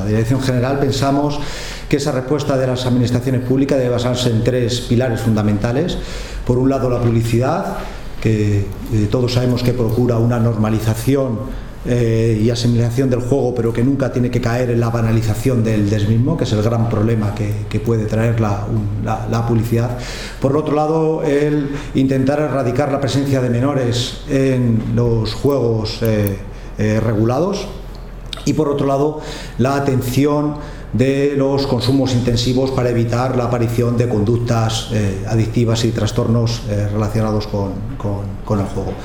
La Dirección General pensamos que esa respuesta de las administraciones públicas debe basarse en 3 pilares fundamentales. Por un lado, la publicidad, que todos sabemos que procura una normalización y asimilación del juego, pero que nunca tiene que caer en la banalización del mismo, que es el gran problema que puede traer la publicidad. Por otro lado, el intentar erradicar la presencia de menores en los juegos regulados. Y por otro lado, la atención de los consumos intensivos para evitar la aparición de conductas adictivas y trastornos relacionados con el juego.